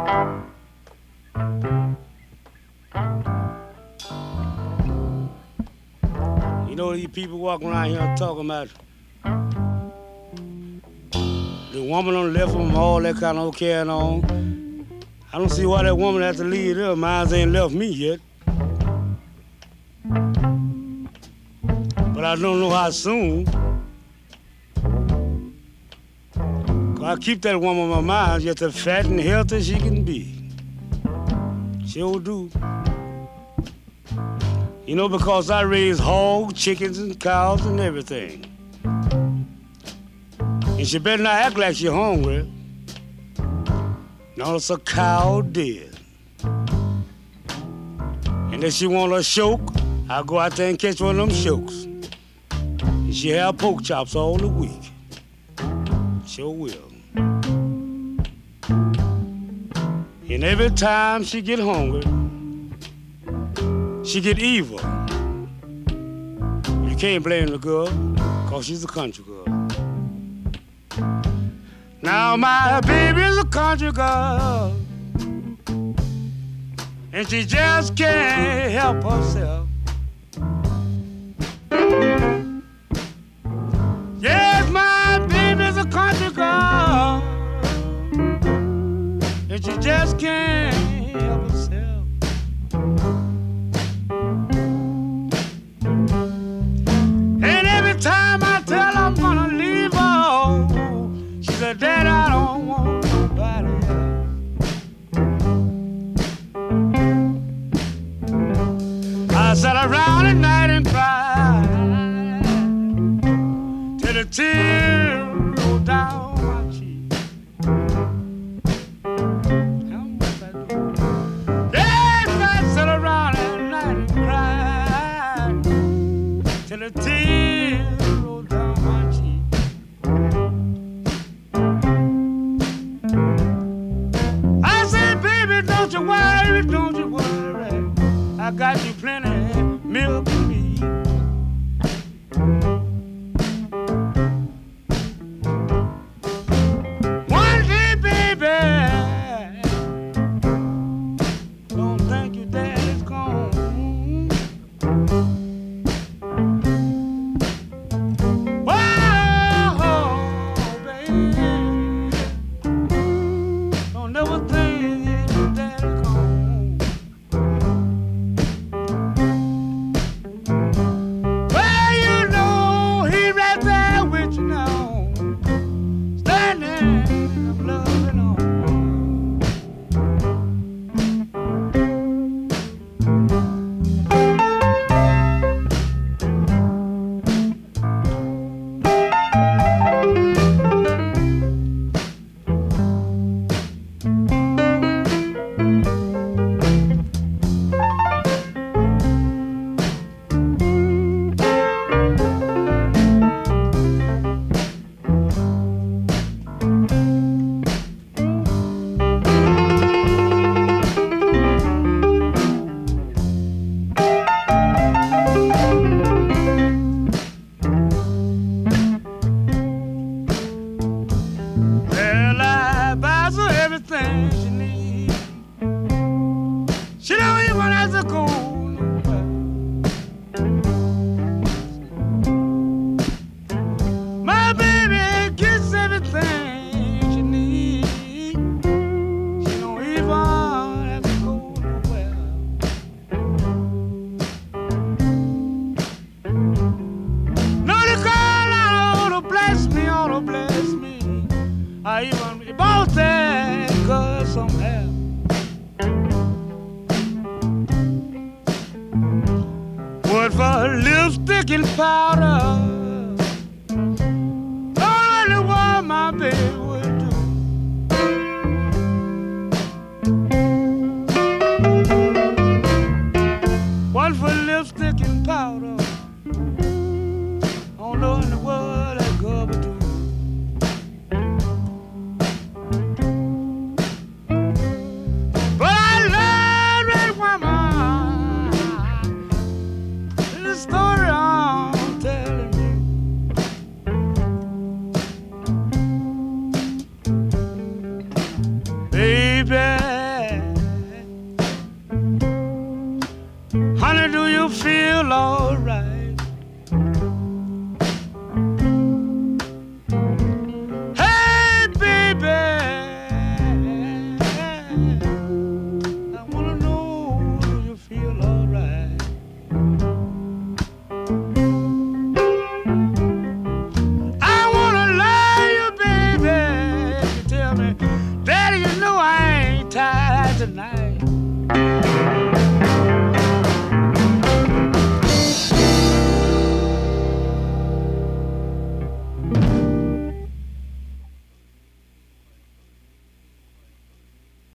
You know these people walking around here talking about the woman on left them, all that kind of carrying on. I don't see why that woman has to leave there. Mine ain't left me yet. But I don't know how soon. 'Cause I keep that woman on my mind just as fat and healthy as she can be. Sure do. You know, because I raise hogs, chickens, and cows and everything. And she better not act like she hungry. No, it's a cow dead. And if she want a choke, I'll go out there and catch one of them chokes. And she have pork chops all the week. Sure will. And every time she get hungry, she get evil. You can't blame the girl, 'cause she's a country girl. Now my baby's a country girl, and she just can't help herself. Yes, my baby's a country girl, and she just can't help herself. And every time I tell her I'm gonna leave her, she said, Dad, I don't want nobody else. I sat around at night and cried till the tears rolled down my cheek. Yes, I sat around at night and cried till the tears rolled down my cheek. I said, baby, don't you worry, don't you worry. I got you plenty milk and meat. One day, baby, don't think your dad is gone. Whoa, baby, don't never think your dad is gone. Well, you know he right there with you now, standing up loving on. Well, I buy her everything she needs. She don't even have to go nowhere. My baby gets everything she needs. She don't even have to go nowhere. No, the girl ought to bless me, ought to bless me. I even bought that girl some hair. What for lipstick and powder